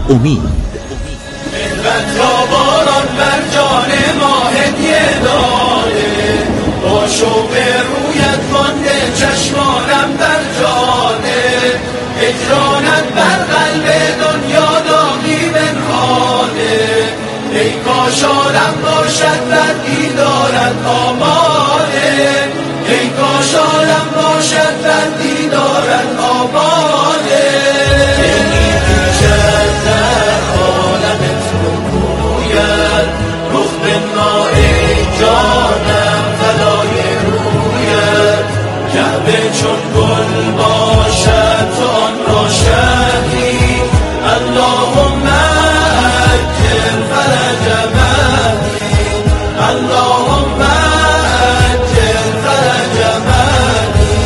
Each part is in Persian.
امید. تا باران بر جان ما هدیه داده، با شوق رویت مانده چشمانم در جاده، هجرانت بر قلب دنیا داغی بنهاده، ای کاش عالم باشد در دیدارت آماده، ای کاش عالم باشد در دیدارت آماده. چون گل باشد تو آن را شهری، اللهم اجل فرج مهدی، اللهم اجل فرج مهدی.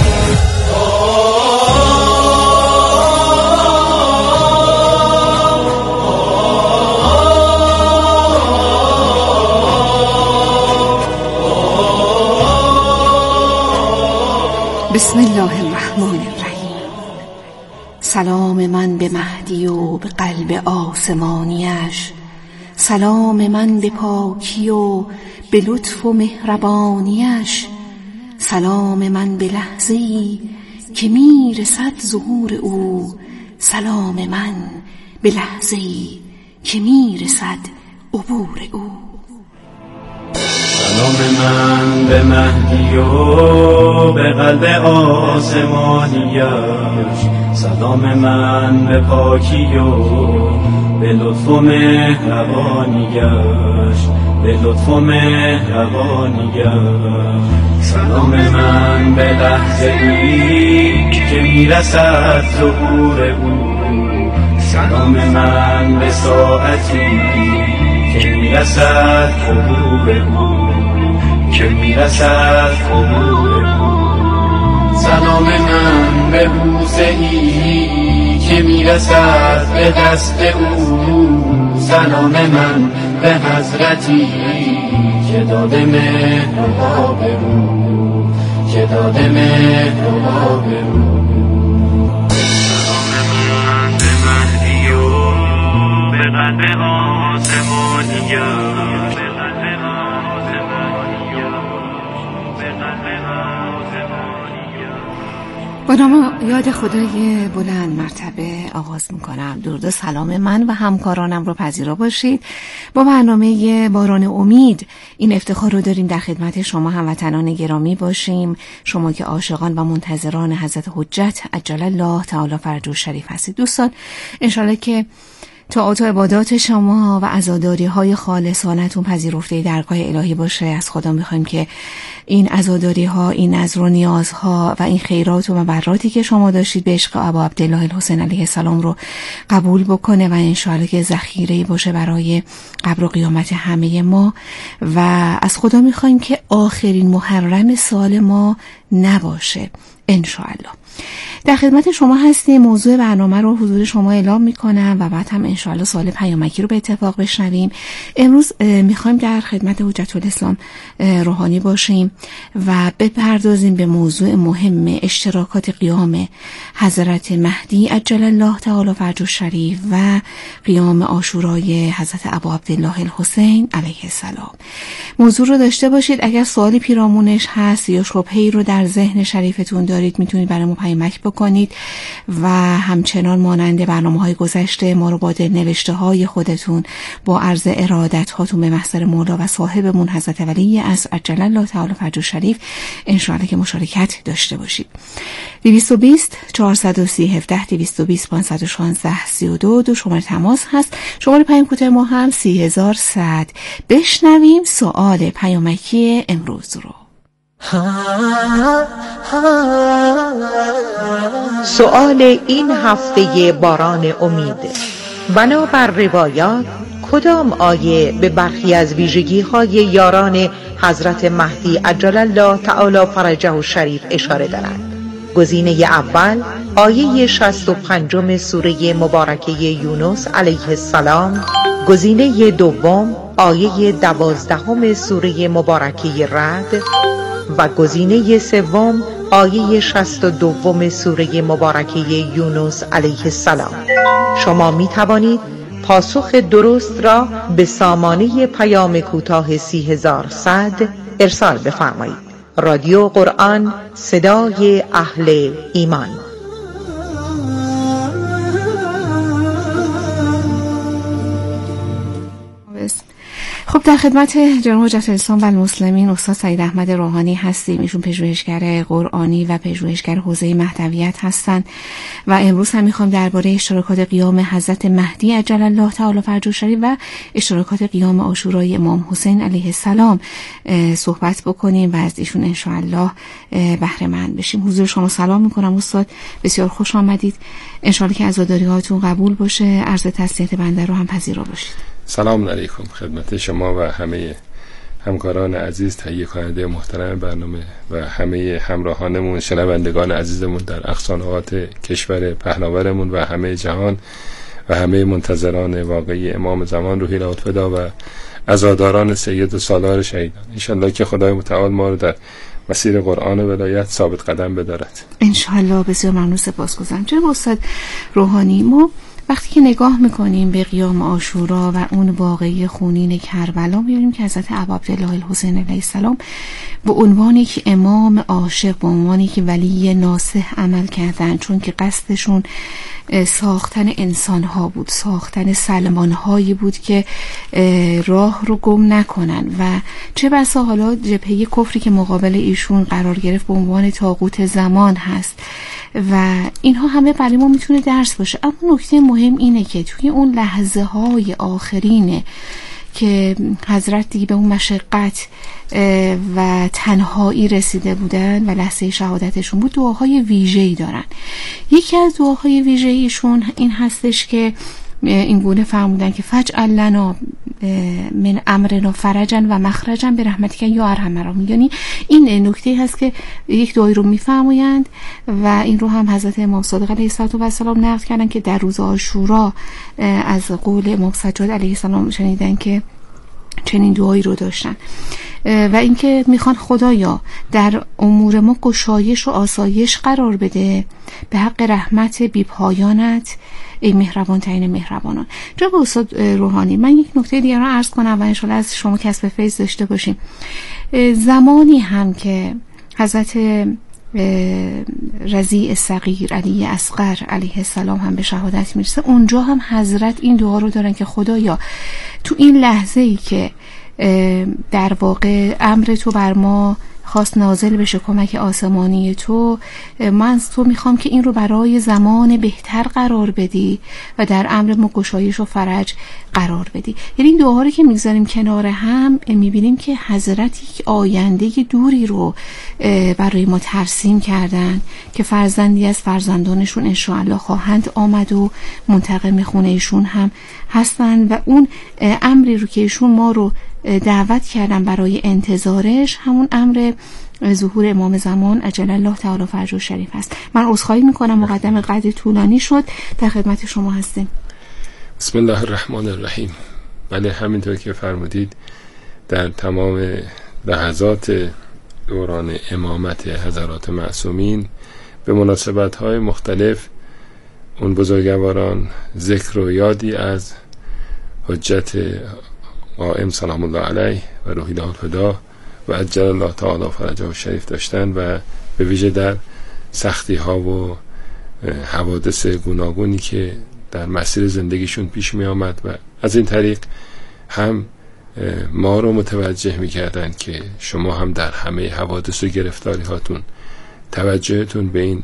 بسم الله الرحمن الرحیم. سلام من به مهدی و به قلب آسمانیش، سلام من به پاکی و به لطف و مهربانیش، سلام من به لحظه‌ای که میرسد ظهور او، سلام من به لحظه‌ای که میرسد عبور او. سلام من به مهدی و به قلب آسمانیش، سلام من به پاکی و به لطف و مهربانیش، به لطف و مهربانیش، سلام من به لحظه‌ای که میرسد ظهور او، سلام من به ساعتی که میرسد حبوب او، که میرسد حبوب او، سلام من به بوسه‌ای که میرسد به دست او، سلام من به حضرتی که داده مهر و آب او، که داده مهر و آب او. سلام من به مهدی و به قلب آسمانیش، با نام یاد خدای بلند مرتبه آغاز میکنم. درود و سلام من و همکارانم رو پذیرا باشید. با برنامه باران امید این افتخار رو داریم در خدمت شما هموطنان گرامی باشیم، شما که عاشقان و منتظران حضرت حجت عجل الله تعالی فرجه الشریف هستید. دوستان انشالله که طاعات و عبادات شما و عزاداری های خالصانتون پذیرفته درگاه الهی باشه. از خدا میخوایم که این عزاداری ها، این نذر و نیازها و این خیرات و مبراتی که شما داشتید به عشق ابا عبدالله الحسین علیه السلام رو قبول بکنه و انشاءالله که ذخیره باشه برای قبر و قیامت همه ما. و از خدا میخوایم که آخرین محرم سال ما نباشه انشاءالله. در خدمت شما هستیم. موضوع برنامه رو حضور شما اعلام میکنم و بعد هم انشاءالله سوال پیامکی رو به اتفاق بشنویم. امروز میخوایم در خدمت حجت الاسلام روحانی باشیم و بپردازیم به موضوع مهم اشتراکات قیام حضرت مهدی عجل الله تعالی فرجه الشریف و قیام عاشورای حضرت ابا عبدالله الحسین علیه السلام. موضوع رو داشته باشید. اگر سوالی پیرامونش هست یا شبهه‌ای رو در ذهن شریفتون دارید میتونید برای ما پیامک بکنید و همچنان مانند برنامه‌های گذشته ما رو با دلنوشته های خودتون با عرض ارادت هاتون به محضر مولا و صاحبمون حضرت ولی عصر عجل الله تعالی فرجه الشریف انشاءالله که مشارکت داشته باشید. 220 430 17 220 516 32 دو شماره تماس هست. شماره پیام کوتاه ما هم 30100. بشنویم سوال پیامکی امروز رو. سوال این هفته باران امید: بنابر روایات کدام آیه به برخی از ویژگی‌های یاران حضرت مهدی عجل الله تعالی فرجه الشریف اشاره دارد؟ گزینه اول آیه 65 سوره مبارکه یونس علیه السلام، گزینه دوم آیه 12 سوره مبارکه رعد و گزینه سوم آیه 62 سوره مبارکه یونس علیه السلام. شما می توانید پاسخ درست را به سامانه پیام کوتاه 30100 ارسال بفرمایید. رادیو قرآن، صدای اهل ایمان. خب در خدمت جناب حجت الاسلام و المسلمین استاد سعید احمد روحانی هستیم. ایشون پژوهشگر قرآنی و پژوهشگر حوزه مهدویت هستند و امروز هم میخوام درباره اشتراکات قیام حضرت مهدی عجل الله تعالی فرجه الشریف و اشتراکات قیام عاشورای امام حسین علیه السلام صحبت بکنیم و از ایشون ان شاء الله بهره مند بشیم. حضور شما سلام میکنم استاد، بسیار خوش آمدید. ان شاء الله که عزاداری هاتون قبول باشه، عرض تسلیت بنده رو هم پذیرا باشید. سلام علیکم خدمت شما و همه همکاران عزیز، تهیه کننده محترم برنامه و همه همراهانمون، شنوندگان عزیزمون در اقصانات کشور پهناورمون و همه جهان و همه منتظران واقعی امام زمان روحی الله فدا و عزاداران سید و سالار شهیدان. انشالله که خدای متعال ما رو در مسیر قرآن و ولایت ثابت قدم بدارد. انشالله. بسیار ممنون، سپاسگزارم. جناب استاد روحانی، ما وقتی که نگاه میکنیم به قیام عاشورا و اون واقعه خونین کربلا، میبینیم که حضرت ابا عبدالله الحسین علیه السلام به عنوان یک امام عاشق، به عنوان یک ولی ناصح عمل کردن، چون که قصدشون ساختن انسانها بود، ساختن سلمانهایی بود که راه رو گم نکنن و چه بسا حالا جبهه کفری که مقابل ایشون قرار گرفت به عنوان طاغوت زمان هست و اینها همه برای ما میتونه درس باشه. اما نکته مهم اینه که توی اون لحظه های آخرینه که حضرت دیگه به اون مشقت و تنهایی رسیده بودن و لحظه شهادتشون بود، دعاهای ویژه‌ای دارن. یکی از دعاهای ویژه‌ایشون این هستش که این گونه فرمودن که فجعل لنا من امرنا فرجا و مخرجا برحمتک یا ارحم الراحمین. یعنی این نکته هست که یک دعایی رو میفرمایند و این رو هم حضرت امام صادق علیه السلام نقل کردن که در روز عاشورا از قول امام سجاد علیه السلام شنیدن که چنین دعایی رو داشتن و اینکه میخوان خدایا در امور ما گشایش و آسایش قرار بده به حق رحمت بی پایانت ای مهربان ترین مهربانان. جناب استاد روحانی، من یک نکته دیگر رو عرض کنم و انشالله از شما کسب فیض داشته باشیم. زمانی هم که حضرت رضیع صغیر علی اصغر علیه السلام هم به شهادت میرسه، اونجا هم حضرت این دعا رو دارن که خدایا تو این لحظه ای که در واقع امر تو بر ما خواست نازل بشه، کمک آسمانی تو، من از تو میخوام که این رو برای زمان بهتر قرار بدی و در امر ما گشایش و فرج قرار بدی. یعنی این دعاها رو که میگذاریم کنار هم میبینیم که حضرت یک آینده دوری رو برای ما ترسیم کردن که فرزندی از فرزندانشون انشاءالله خواهند آمد و منتقم خونه ایشون هم هستن و اون امری رو که ایشون ما رو دعوت کردن برای انتظارش همون امر ظهور امام زمان عجل الله تعالی فرجه الشریف هست. من عذرخواهی میکنم، مقدمه قدری طولانی شد، در خدمت شما هستیم. بسم الله الرحمن الرحیم. بله، همینطور که فرمودید در تمام لحظات دوران امامت حضرات معصومین به مناسبت‌های مختلف اون بزرگواران ذکر و یادی از حجت قائم سلام الله علیه و روحی الله الفدا و عجل الله تعالی فرجه الشریف داشتن و به ویژه در سختی ها و حوادث گوناگونی که در مسیر زندگیشون پیش می آمد و از این طریق هم ما رو متوجه می کردن که شما هم در همه حوادث و گرفتاری هاتون توجهتون به این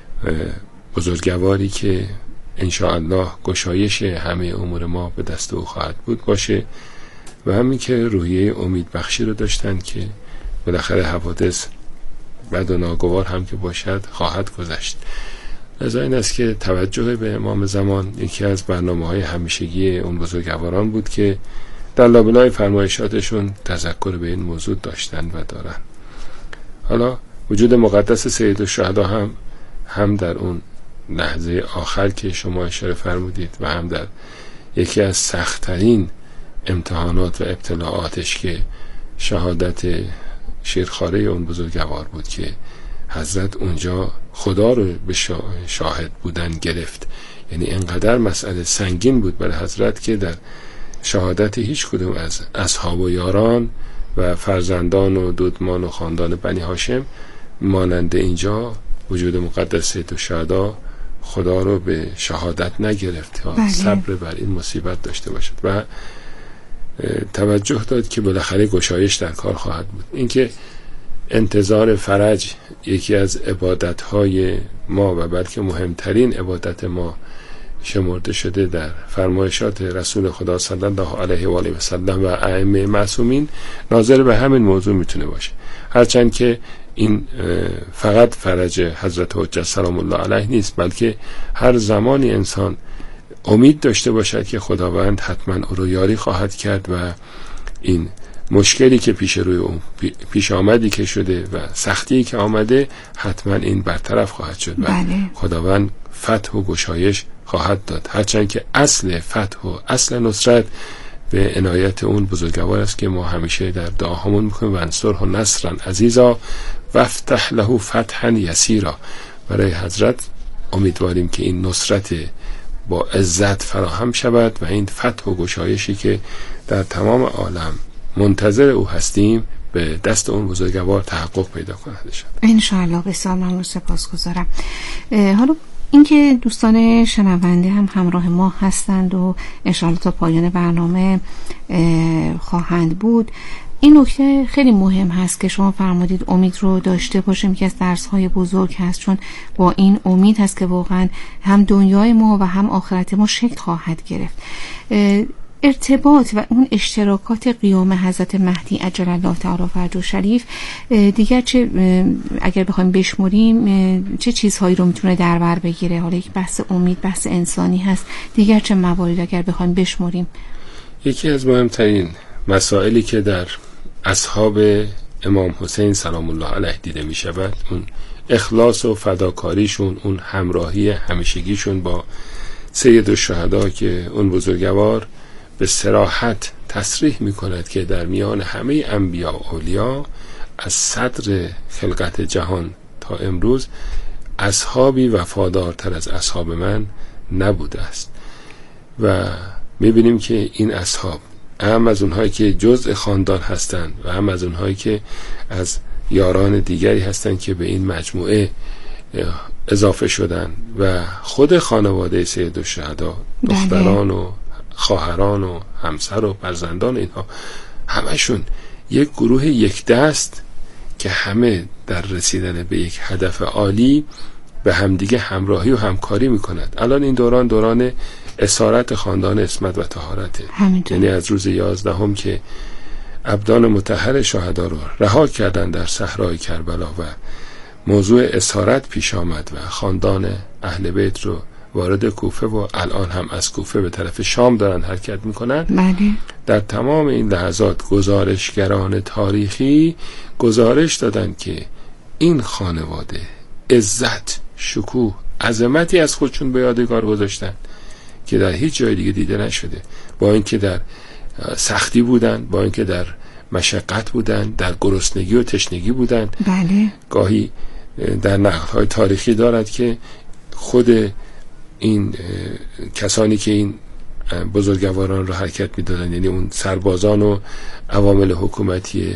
بزرگواری که انشاءالله گشایش همه امور ما به دست او خواهد بود باشه و همین که روحیه امید بخشی رو داشتن که بالاخره حوادث بد و ناگوار هم که باشد خواهد گذشت. لذا این است که توجه به امام زمان یکی از برنامه‌های همیشگی اون بزرگواران بود که در لابلای فرمایشاتشون تذکر به این موضوع داشتن و دارن. حالا وجود مقدس سید الشهدا هم در اون لحظه آخر که شما اشاره فرمودید و هم در یکی از سخت‌ترین امتحانات و ابتلاعاتش که شهادت شیرخواره اون بزرگوار بود که حضرت اونجا خدا رو به شاهد بودن گرفت، یعنی انقدر مسئله سنگین بود برای حضرت که در شهادت هیچ کدوم از اصحاب و یاران و فرزندان و دودمان و خاندان بنی هاشم مانند اینجا وجود مقدس سید الشهدا خدا رو به شهادت نگرفت تا صبر بر این مصیبت داشته باشد و توجه داد که بالاخره گشایش در کار خواهد بود. اینکه انتظار فرج یکی از عبادت‌های ما و بلکه مهمترین عبادت ما شمرده شده در فرمایشات رسول خدا صلی الله علیه و آله و سلم و ائمه معصومین، ناظر به همین موضوع میتونه باشه. هرچند که این فقط فرج حضرت حجت سلام الله علیه نیست، بلکه هر زمانی انسان امید داشته باشد که خداوند حتما او رو یاری خواهد کرد و این مشکلی که پیش آمدی که شده و سختی که آمده حتما این برطرف خواهد شد و خداوند فتح و گشایش خواهد داد. هرچند که اصل فتح و اصل نصرت به عنایت اون بزرگوار است که ما همیشه در دعاهامون میکنیم و انصره نصرا عزیزا و افتح له فتحا یسیرا. برای حضرت امیدواریم که این نصرت با عزت فراهم شود و این فتح و گشایشی که در تمام عالم منتظر او هستیم به دست اون بزرگوار تحقق پیدا کند ان شاء الله. بسیار ممنون، سپاسگزارم. حالا اینکه دوستان شنونده هم همراه ما هستند و ان شاء الله تا پایان برنامه خواهند بود، این نکته خیلی مهم هست که شما فرمودید امید رو داشته باشیم که از درس‌های بزرگ هست، چون با این امید هست که واقعا هم دنیای ما و هم آخرت ما شکل خواهد گرفت. ارتباط و اون اشتراکات قیام حضرت مهدی عجل الله تعالی فرجه شریف دیگر چه اگر بخوایم بشمریم چه چیزهایی رو میتونه در بر بگیره؟ حالا یک بحث امید بحث انسانی هست، دیگر چه موارد اگر بخوایم بشمریم؟ یکی از مهمترین مسائلی که در اصحاب امام حسین سلام الله علیه دیده می شود اون اخلاص و فداکاریشون، اون همراهی همیشگیشون با سید الشهدا که اون بزرگوار به صراحت تصریح می کند که در میان همه انبیا و اولیا از صدر خلقت جهان تا امروز اصحابی وفادارتر از اصحاب من نبوده است. و می بینیم که این اصحاب هم از اونهایی که جزء خاندان هستند و هم از اونهایی که از یاران دیگری هستند که به این مجموعه اضافه شدن و خود خانواده سید الشهدا، دختران و خواهران و همسر و فرزندان اینها همشون یک گروه یک دست که همه در رسیدن به یک هدف عالی به همدیگه همراهی و همکاری میکنند. الان این دوران اسارت خاندان اسمت و طهارته، یعنی از روز 11 که ابدان مطهر شهدا رو رها کردن در صحرای کربلا و موضوع اسارت پیش آمد و خاندان اهل بیت رو وارد کوفه و الان هم از کوفه به طرف شام دارن حرکت میکنن. در تمام این لحظات گزارشگران تاریخی گزارش دادن که این خانواده عزت، شکوه، عظمتی از خودشون به یادگار گذاشتن که در هیچ جای دیگه دیده نشده. با اینکه در سختی بودن، با اینکه در مشقت بودن، در گرسنگی و تشنگی بودن. گاهی در نقل‌های تاریخی دارد که خود این کسانی که این بزرگواران رو حرکت می‌دادن، یعنی اون سربازان و عوامل حکومتی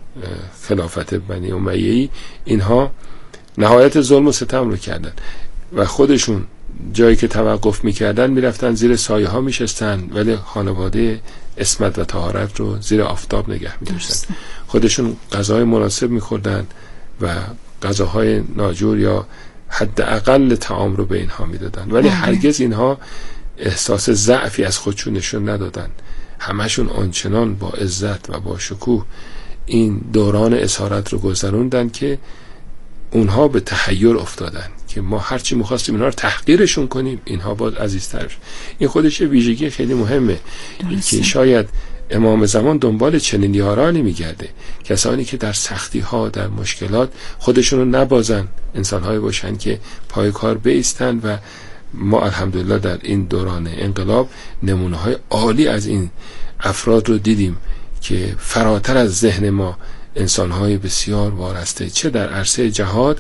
خلافت بنی امیه‌ای، اینها نهایت ظلم و ستم رو کردن و خودشون جایی که توقف می‌کردن می‌رفتن زیر سایه ها می‌شستن، ولی خانواده عصمت و طهارت رو زیر آفتاب نگه می‌داشتن. خودشون غذای مناسب می‌خوردن و غذاهای ناجور یا حداقل طعام رو به اینها میدادن، ولی هرگز اینها احساس ضعفی از خودشون نشون ندادن. همشون آنچنان با عزت و با شکوه این دوران اسارت رو گذروندن که اونها به تحیر افتادن که ما هرچی میخواستیم اینها رو تحقیرشون کنیم، اینها باز عزیزتر. این خودش ویژگی خیلی مهمه که شاید امام زمان دنبال چنین یارانی میگرده، کسانی که در سختی ها، در مشکلات خودشون رو نبازن، انسان‌هایی باشن که پای کار بایستن. و ما الحمدلله در این دوران انقلاب نمونه‌های عالی از این افراد رو دیدیم که فراتر از ذهن ما انسان‌های بسیار وارسته، چه در عرصه جهاد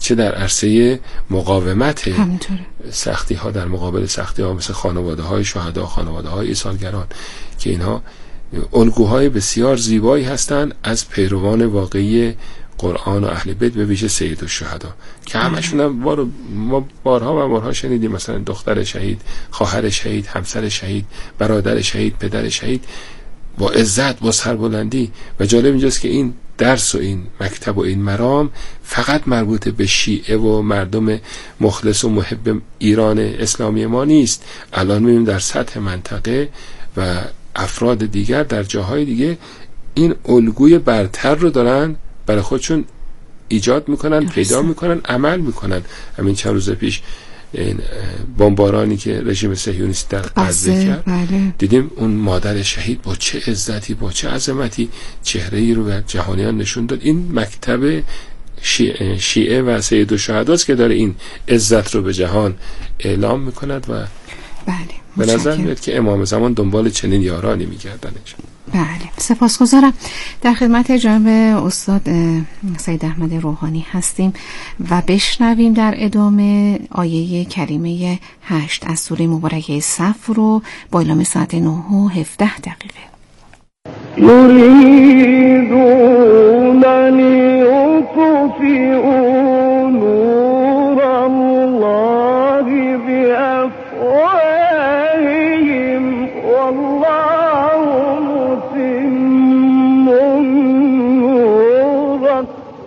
چه در عرصه مقاومت همینطوره. سختی ها، در مقابل سختی ها، مثل خانواده های شهدا، خانواده های ایثارگران، که اینها الگوهای بسیار زیبایی هستند از پیروان واقعی قرآن و اهل بیت، به ویژه سید الشهدا، که همشون هم ما بارها و بارها شنیدیم، مثلا دختر شهید، خواهر شهید، همسر شهید، برادر شهید، پدر شهید، با عزت، با سربلندی. و جالب اینجاست که این درس و این مکتب و این مرام فقط مربوط به شیعه و مردم مخلص و محب ایران اسلامی ما نیست. الان می‌بینیم در سطح منطقه و افراد دیگر در جاهای دیگه این الگوی برتر رو دارن برای خودشون ایجاد میکنن، پیدا میکنن، عمل میکنن. همین چند روز پیش این بمبارانی که رژیم صهیونیست در غزه کرد، دیدیم اون مادر شهید با چه عزتی، با چه عظمتی چهره‌ای رو به جهانیان نشون داد. این مکتب شیعه و سید الشهداست که داره این عزت رو به جهان اعلام میکند و به نظر میاد که امام زمان دنبال چنین یارانی میگردن. بله، سپاسگزارم. در خدمت جناب استاد سید احمد روحانی هستیم و بشنویم در ادامه آیه کریمه 8 از سوره مبارکه صف رو با اعلام ساعت 9:17. یریدون ان یطفئوا نور الله بافواههم والله متم نوره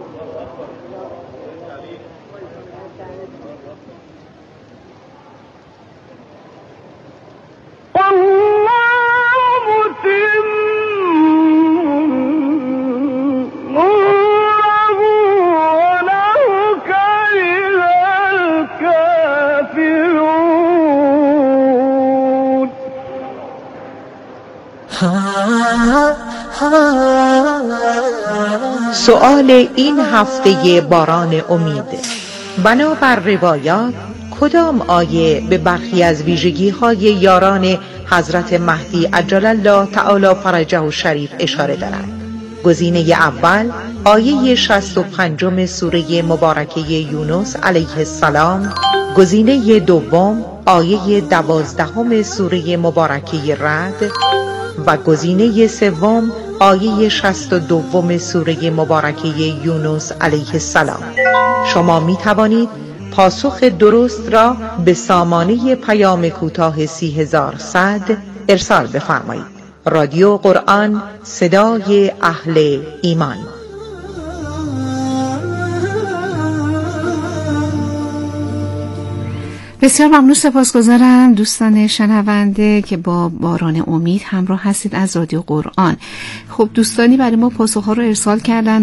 سؤال این هفته باران امید: بنابر روایات کدام آیه به برخی از ویژگی‌های یاران حضرت مهدی عجل الله تعالی فرجه الشریف اشاره دارد؟ گزینه اول آیه 65 سوره مبارکه یونس علیه السلام، گزینه دوم آیه 12 سوره مبارکه رعد و گزینه سوم آیه 62 سوره مبارکه یونس علیه السلام. شما می توانید پاسخ درست را به سامانه پیام کوتاه 30100 ارسال بفرمایید. رادیو قرآن، صدای اهل ایمان. بسیار ممنون، سپاسگزارم دوستان شنونده که با باران امید همراه هستید از رادیو قرآن. خب دوستانی برای ما پاسخ‌ها رو ارسال کردن.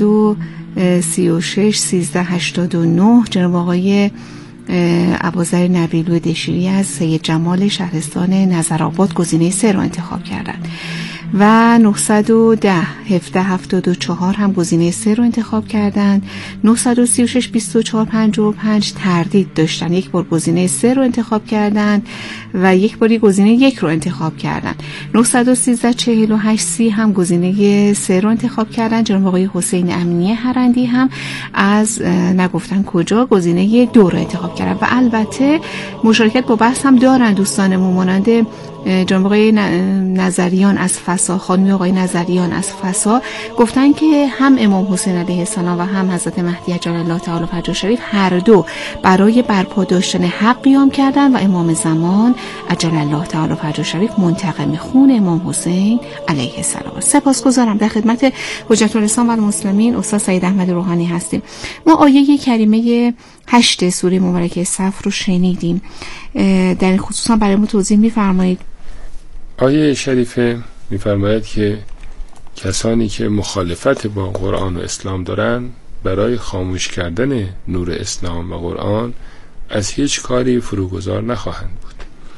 936 1389 جناب آقای ابوذر نبیلو دشیری از سید جمال شهرستان نظرآباد گزینه 3 رو انتخاب کردن و 910 1774 هم گزینه 3 رو انتخاب کردن. 936 24 55 تردید داشتن، یک بار گزینه 3 رو انتخاب کردن و یک باری گزینه 1 رو انتخاب کردن. 913 48 30 هم گزینه 3 رو انتخاب کردن. جناب آقای حسین امینی هرندی هم از نگفتن کجا گزینه 2 رو انتخاب کردن و البته مشارکت با بحث هم دارن دوستانمون، مانند جناب آقای نظریان از فسا، خانم آقای نظریان از فسا گفتن که هم امام حسین علیه السلام و هم حضرت مهدی عجل الله تعالی فرجه الشریف هر دو برای برپا داشتن حق قیام کردن و امام زمان عجل الله تعالی فرجه الشریف منتقم خون امام حسین علیه السلام. سپاسگزارم. در خدمت حجت الاسلام و المسلمین استاد سید احمد روحانی هستیم. ما آیه کریمه 8 سوره مبارکه صف رو شنیدیم. در این خصوصا برای ما توضیح می‌فرمایید؟ آیه شریفه می‌فرماید که کسانی که مخالفت با قرآن و اسلام دارن برای خاموش کردن نور اسلام و قرآن از هیچ کاری فروگذار نخواهند بود.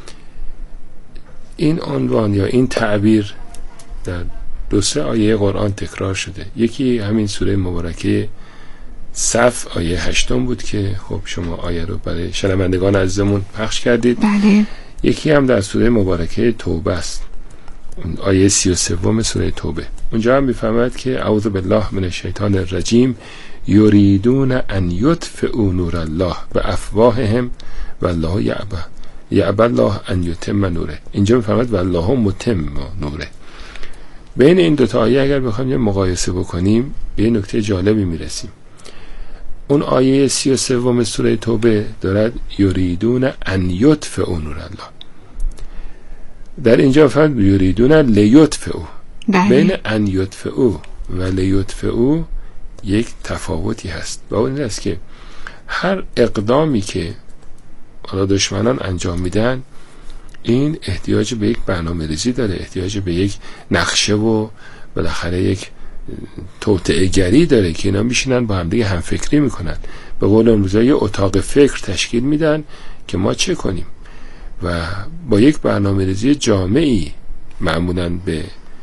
این عنوان یا این تعبیر در 2-3 آیه قرآن تکرار شده. یکی همین سوره مبارکه صف آیه 8 بود که خب شما آیه رو برای شنوندگان عزیزمون پخش کردید. بله. یکی هم در سوره مبارکه توبه است آیه 33 سوره توبه. اونجا هم میفهمد که اعوذ بالله من الشیطان الرجیم یریدون ان یطفئوا نور الله بافواههم والله یأبی الله ان یتم نوره. اینجا میفهمد والله متم نوره. بین این دوتا آیه اگر بخوایم یه مقایسه بکنیم به یه نکته جالبی میرسیم. اون آیه 33 سوره توبه دارد یریدون ان یطفئوا نور الله، در اینجا فقط یریدون لیطفئوا. بین ان یطفئوا و لیطفئوا یک تفاوتی هست و اون است که هر اقدامی که دشمنان انجام میدن این احتیاج به یک برنامه‌ریزی داره، احتیاج به یک نقشه و بالاخره یک توطئه گری داره که اینا میشینن با هم دیگه هم فکری میکنن، به قول امروزا یه اتاق فکر تشکیل میدن که ما چه کنیم و با یک برنامه‌ریزی جامعی معمولاً به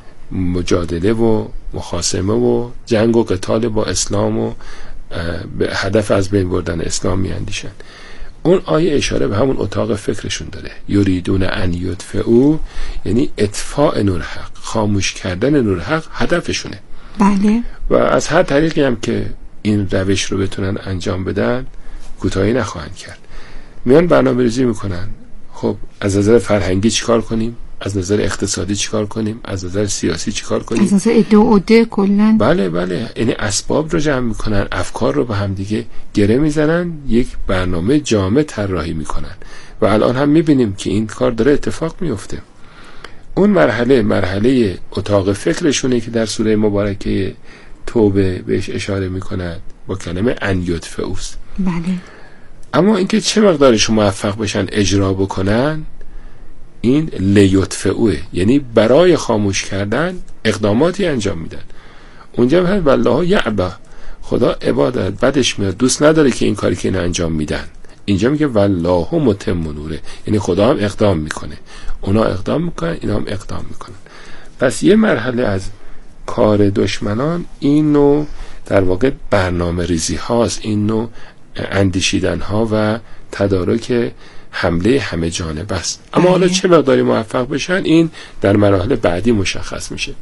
مجادله و مخاصمه و جنگ و قتال با اسلام و به هدف از بین بردن اسلام میاندیشن. اون آیه اشاره به همون اتاق فکرشون داره. یریدون ان یطفئوا یعنی اطفاء نور حق، خاموش کردن نور حق هدفشونه. بله. و از هر طریقی هم که این روش رو بتونن انجام بدن کوتاهی نخواهند کرد. میان برنامه‌ریزی میکنن. خب از نظر فرهنگی چیکار کنیم؟ از نظر اقتصادی چیکار کنیم؟ از نظر سیاسی چیکار کنیم؟ از نظر عده کلاً. بله یعنی اسباب رو جمع میکنن، افکار رو به هم دیگه گره میزنن، یک برنامه جامع طراحی میکنن و الان هم میبینیم که این کار داره اتفاق میفته. اون مرحله اتاق فکرشونه که در سوره مبارکه توبه بهش اشاره میکند با کلمه ان یطفئوا. بله. اما اینکه چه مقدارش موفق بشن اجرا بکنن این لیطفئوه، یعنی برای خاموش کردن اقداماتی انجام میدن. اونجا هم والله یأبی، خدا عبادت بدش میاد، دوست نداره که این کاری که اینا انجام میدن. اینجا میگه والله متم نوره، یعنی خدا هم اقدام میکنه، اونا اقدام میکنن اینا هم اقدام میکنن. پس یه مرحله از کار دشمنان این نوع در واقع برنامه ریزی هاست، این نوع اندیشیدن ها و تدارک حمله همه جانب است. اما حالا چه مقداری موفق بشن این در مراحل بعدی مشخص میشه.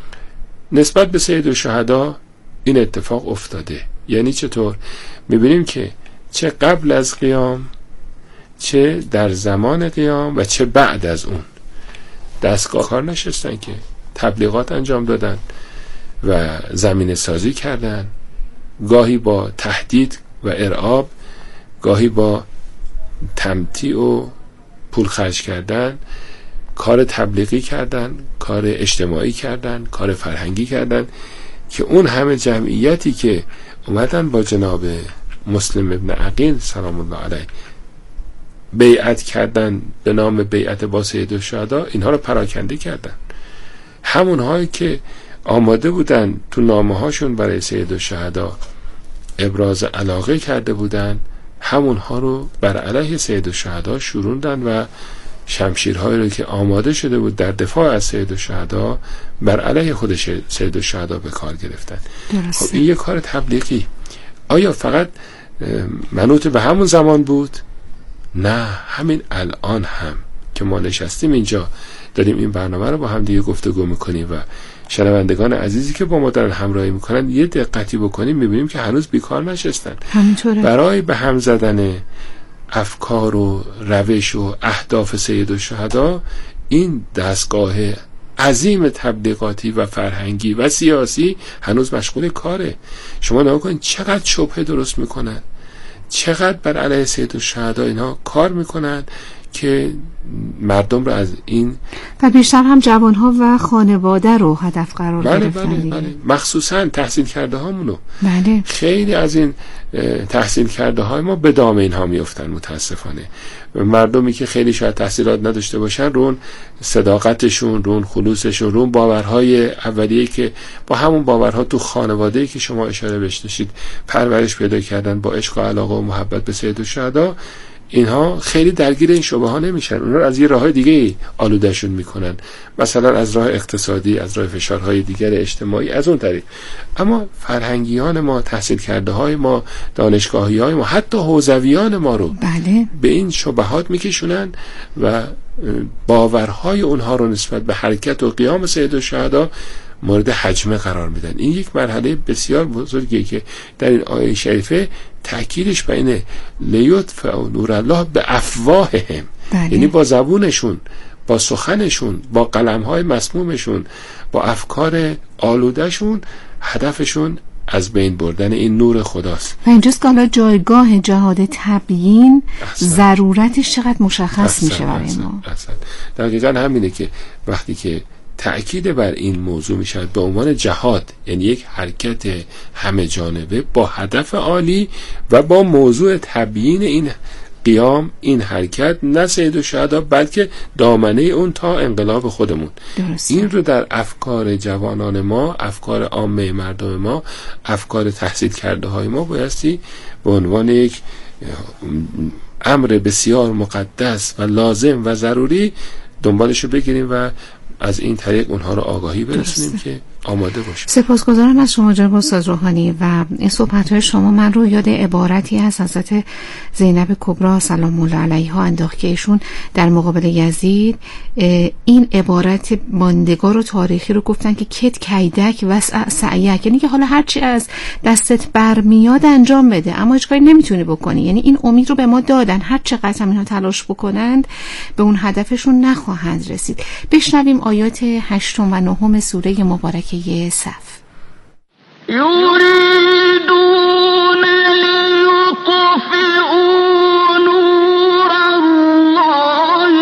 نسبت به سید الشهدا این اتفاق افتاده. یعنی چطور؟ میبینیم که چه قبل از قیام، چه در زمان قیام و چه بعد از اون دستگاه کار نشستن که تبلیغات انجام دادن و زمینه سازی کردن، گاهی با تهدید و ارعاب، گاهی با تمتیع و پول خرج کردن، کار تبلیغی کردن، کار اجتماعی کردن، کار فرهنگی کردن که اون همه جمعیتی که اومدن با جناب مسلم ابن عقیل سلام الله علیه بیعت کردن به نام بیعت با سید الشهدا، اینها رو پراکنده کردن. همونهایی که آماده بودن تو نامه هاشون برای سید الشهدا ابراز علاقه کرده بودن، همونها رو بر علیه سید الشهدا شوروندن و شمشیرهایی رو که آماده شده بود در دفاع از سید الشهدا بر علیه خود سید الشهدا به کار گرفتن. خب این یک کار تبلیغی آیا فقط منوط به همون زمان بود؟ نه، همین الان هم که ما نشستیم اینجا داریم این برنامه رو با هم دیگه گفتگو میکنیم و شنوندگان عزیزی که با ما دارن همراهی میکنن یه دقتی بکنیم میبینیم که هنوز بیکار نشستن. همینطوره. برای به هم زدن افکار و روش و اهداف سید الشهدا این دستگاه عظیم تبلیغاتی و فرهنگی و سیاسی هنوز مشغول کاره. شما نگاه کنید چقدر شبهه درست میکنن، چقدر بر علیه سید الشهدا اینها کار میکنن که مردم رو از این و بیشتر هم جوانها و خانواده رو هدف قرار گرفتن. بله. مخصوصا تحصیل کرده هامونو. بله. خیلی از این تحصیل کرده های ما به دام اینها میافتن متاسفانه. مردمی که خیلی شاید تحصیلات نداشته باشن رون صداقتشون، رون خلوصشون، رون باورهای اولیه که با همون باورها تو خانواده‌ای که شما اشاره بهش داشتید پرورش پیدا کردن با عشق و علاقه و محبت به سید الشهدا، اینها خیلی درگیر این شبهه ها نمیشن. اونها از یه راه‌های دیگه آلودهشون میکنن، مثلا از راه اقتصادی، از راه فشارهای دیگر اجتماعی، از اون طریق. اما فرهنگیان ما، تحصیل کرده های ما، دانشگاهی های ما، حتی حوزویان ما رو بله. به این شبهات میکشونن و باورهای اونها رو نسبت به حرکت و قیام سید الشهدا مورد حجمه قرار میدن. این یک مرحله بسیار بزرگیه که در این آیه شریفه تأکیدش بر اینه لیطفئ نور الله به افواههم، یعنی با زبونشون، با سخنشون، با قلمهای مسمومشون، با افکار آلودهشون، هدفشون از بین بردن این نور خداست. و اینجاست که حالا جایگاه جهاد تبیین ضرورتش چقدر مشخص میشه برای ما. در حقیقت همینه که وقتی که تأکید بر این موضوع میشه به عنوان جهاد، یعنی یک حرکت همه جانبه با هدف عالی و با موضوع تبیین این قیام، این حرکت، نه سید الشهدا بلکه دامنه اون تا انقلاب خودمون. درسته. این رو در افکار جوانان ما، افکار عامه مردم ما، افکار تحصیل کرده های ما بایستی به عنوان یک امر بسیار مقدس و لازم و ضروری دنبالشو بگیریم و از این طریق اونها رو آگاهی برسونیم که آماده باشیم. سپاسگزارم از شما جناب استاد روحانی و این صحبت‌های شما من رو یاد عبارتی از حضرت زینب کبری سلام الله علیها انداخت که ایشون در مقابل یزید این عبارت ماندگار و تاریخی رو گفتن که کت کیدک وسع سعیک، یعنی که حالا هرچی از دستت برمیاد انجام بده اما هیچ کاری نمیتونی بکنی. یعنی این امید رو به ما دادن هر چقدر هم اینها تلاش بکنند به اون هدفشون نخواهند رسید. بشنویم آیات 8 و 9 سوره مبارکه صف. یریدون لیطفئوا نور الله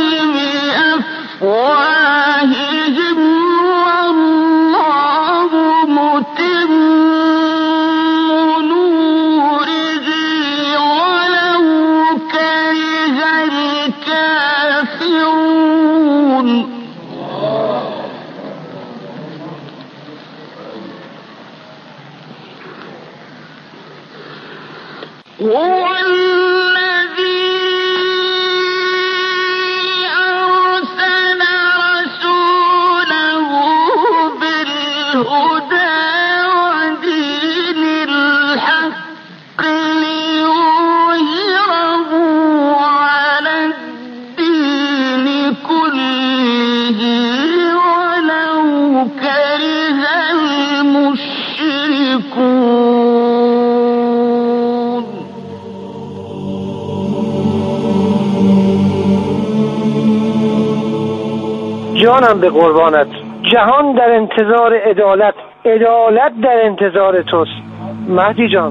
بافواههم والله متم نوره ولو کره الکافرون. هو الذي أرسل رسوله بالهدى ودين الحق ليظهره على الدين كله ولو كره المشركون. جانم به قربانت. جهان در انتظار عدالت، عدالت در انتظار توست مهدی جان.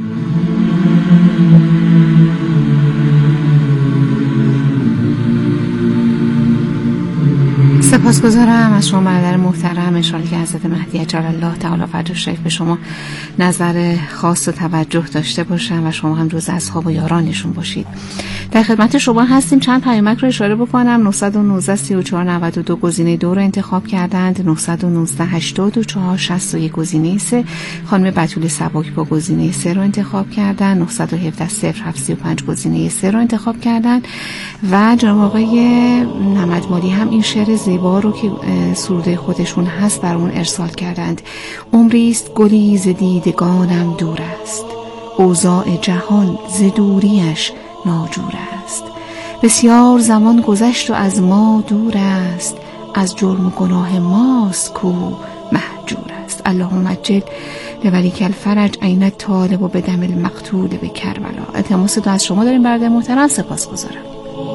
سپاسگزارم از شما برادر محترم. انشاءالله که حضرت مهدی عجل الله تعالی فرجه شریف به شما نظر خاص و توجه داشته باشن و شما هم جز اصحاب و یارانشون باشید. در خدمت شما هستیم. چند پیامک رو اشاره بکنم. 919 34 92 گزینه 2 رو انتخاب کردند. 919 84 61 گزینه 3. خانم بتول سباک با گزینه 3 رو انتخاب کردند. 917 0735 گزینه 3 رو انتخاب کردند و جناب آقای نمدمالی هم این شعر زیبا رو که سروده خودشون هست برامون ارسال کردند. عمریست گلی ز دیدگانم دور است، اوضاع جهان ز دوریش ناجور است. بسیار زمان گذشت و از ما دور است، از جرم و گناه ماست کو مهجور است. اللهم عجل لولیک الفرج عین الطالب و بدم المقتول به کربلا. التماس دعا از شما داریم برادر محترم. سپاسگزارم.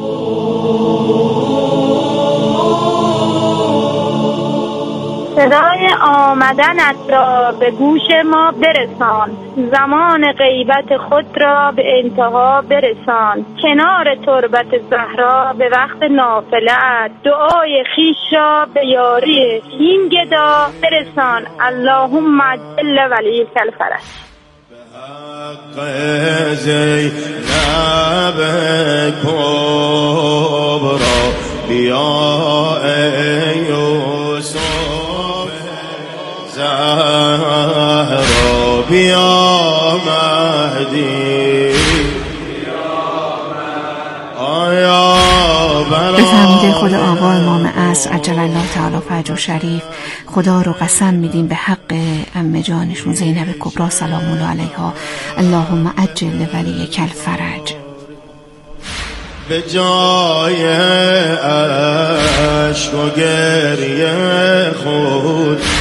صدای آمدنت را به گوش ما برسان، زمان غیبت خود را به انتها برسان. کنار تربت زهرا به وقت نافلت، دعای خویش را به یاری این گدا برسان. اللهم عجل ولیک الفرج. حق زینب کبری بیا ای یوسف زهرا بیا مهدی آیا به فرموده خود آقا امام عصر عجل الله تعالی فرجه شریف خدا رو قسم میدیم به حق عمه جانشون زینب کبری سلام الله علیها. اللهم عجل ولیک الفرج. به جای عشق و گریه خود